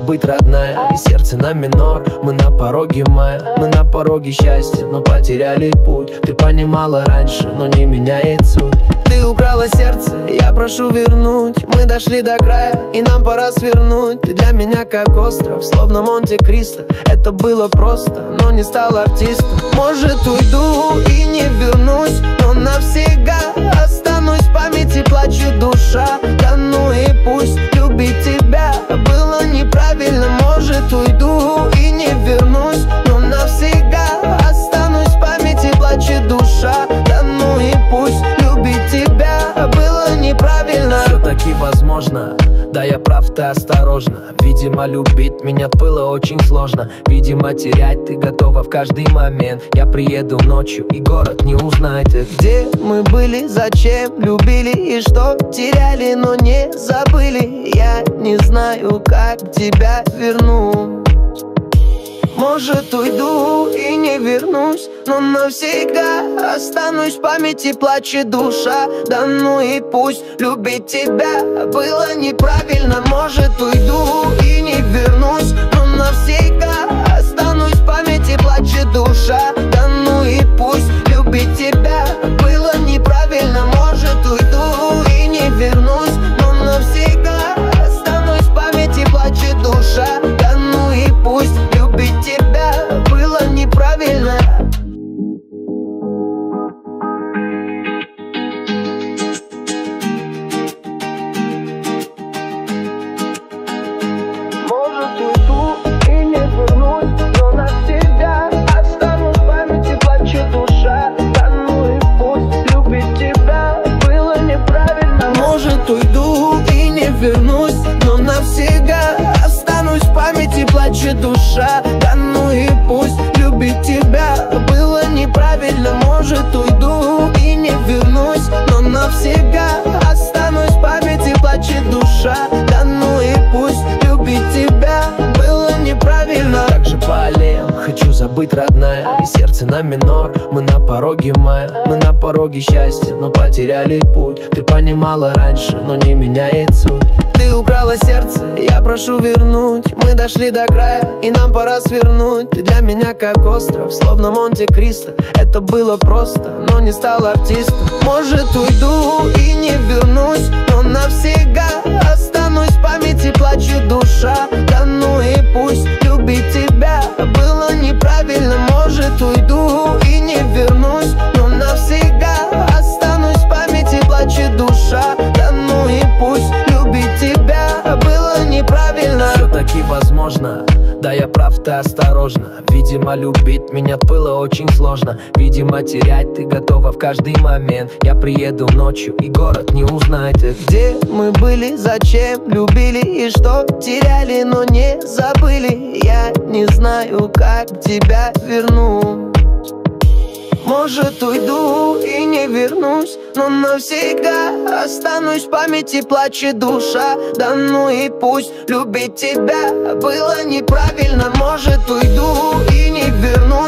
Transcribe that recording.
забыть, родная, и сердце на минор. Мы на пороге мая, мы на пороге счастья, но потеряли путь. Ты понимала раньше, но не меняет суть. Ты украла сердце, я прошу вернуть. Мы дошли до края, и нам пора свернуть. Ты для меня как остров, словно Монте-Кристо. Это было просто, но не стал артистом. Может, уйду и не вернусь, но навсегда останусь в памяти, плачет душа. Да ну и пусть, любить тебя было неправильно. Может, уйду и не вернусь, но навсегда останусь в памяти, плачет душа. Да ну и пусть, любить тебя было неправильно. Все-таки возможно, да я прав, ты осторожна. Видимо, любить меня было очень сложно. Видимо, терять ты готова в каждый момент. Я приеду ночью, и город не узнает. Где мы были, зачем любили и что теряли, но не забыли. Я не знаю, как тебя верну. Может, уйду и не вернусь, но навсегда останусь в памяти, плачет душа. Да ну и пусть, любить тебя было неправильно. Может, уйду и не вернусь, но навсегда останусь в памяти, плачет душа. Да ну и пусть, любить тебя было неправильно. Может, уйду и не вернусь, но навсегда останусь в памяти, плачет душа. Да ну и пусть, любить тебя было неправильно. Может, уйду и не вернусь, но навсегда останусь в памяти, плачет душа. Да ну и пусть, любить тебя было неправильно. Может, уйду и не вернусь, но навсегда останусь в памяти, плачет душа. Да ну и пусть, любить тебя было неправильно. Может, уйду и не вернусь, но навсегда останусь в памяти, плачет душа. Да ну и пусть, любить тебя было неправильно. Так же по аллеям хочу забыть, родная, и сердце на минор. Мы на пороге мая, мы на пороге счастья, но потеряли путь. Ты понимала раньше, но не меняет суть. Ты украла сердце, я прошу вернуть. Мы дошли до края, и нам пора свернуть. Ты для меня как остров, словно Монте-Кристо. Это было просто, но не стал артистом. Может, уйду и не вернусь, но навсегда останусь в памяти, плачет душа. Да ну и пусть, любить тебя было неправильно. Может, уйду и не вернусь, но навсегда останусь в памяти, плачет душа. Да ну и пусть, любить тебя было неправильно. Все-таки возможно, да я прав, ты осторожна. Видимо, любить меня было очень сложно. Видимо, терять ты готова в каждый момент. Я приеду ночью, и город не узнает. Где мы были, зачем любили и что теряли, но не забыли. Я не знаю, как тебя верну. Может, уйду и не вернусь, но навсегда останусь в памяти, плачет душа. Да ну и пусть, любить тебя было неправильно. Может, уйду и не вернусь,